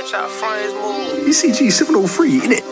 Try to front his move. ECG 703, innit?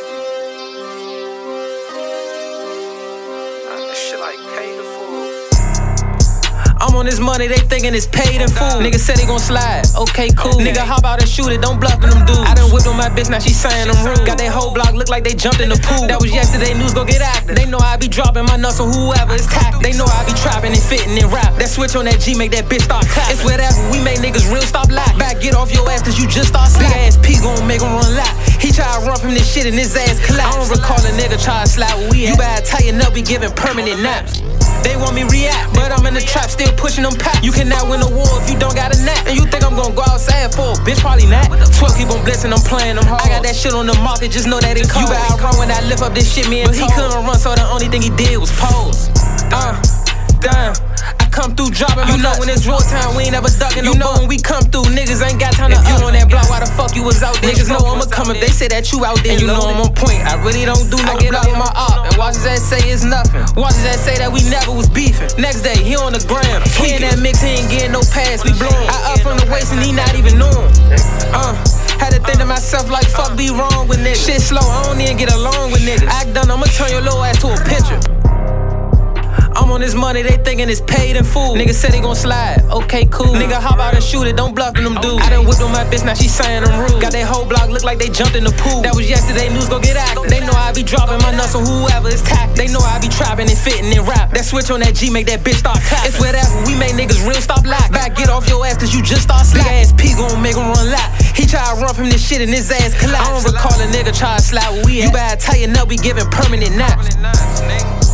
That shit like paid in full. I'm on this money, they thinking it's paid in full. Nigga said he gon' slide, okay, cool. Nigga hop out and shoot it, don't bluff them dudes. I done whipped on my bitch, now she saying I'm rude. Got that whole block look like they jumped in the pool. That was yesterday, news go get active. They know I be dropping my nuts on whoever is tactic. They know I be trapping and fitting and rap. That switch on that G make that bitch start clapping. It's whatever, we make niggas real stop lack. Back get off your ass cause you just start slack. Big ass P gon' make him run lap. He try to run from this shit and his ass collapse. I don't recall a nigga try to slap where we at. You better tighten up, we giving permanent naps. They want me react, but I'm in the trap still pushing them packs. You cannot win a war if you don't got a nap. And you think I'm gonna go outside for a bitch, probably not. 12 keep on blitzing, I'm playing them hard. I got that shit on the market, just know that it cold. You better run when I lift up this shit, me and But he couldn't run, so the only thing he did was pose. Damn. I come through dropping. You know when it's real time, we ain't never ducking. You know when we come through, niggas ain't got time to. If you on that block, why the fuck you was out there? Niggas know I'ma come if they say that you out there. And you know I'm on point. I really don't do no I get up with my op and watch his ass say it's nothing. Watch his ass say that we never was beefing. Next day he on the gram. He in that mix, he ain't getting no pass. We blowin'. I up from the waist and he not even knowin'. Had to think to myself like fuck be wrong with niggas. Shit slow, I don't even get along with niggas. Act done, I'ma turn your little ass to a picture. I'm on this money, they thinking it's paid in full. Nigga said he gon' slide, okay, cool. Nigga hop out and shoot it, don't bluff them dudes. I done whipped on my bitch, now she saying I'm rude. Got that whole block look like they jumped in the pool. That was yesterday, news go get active. They know I be dropping my nuts on whoever is tactic. They know I be trapping and fitting and rap. That switch on that G make that bitch start clapping. It's whatever, we make niggas real stop lack. Back get off your ass cause you just start slack. Big ass P gon' make him run lap. He try to run from this shit and his ass collapse. I don't recall a nigga try to slap where we at. You better tighten up, we giving permanent naps.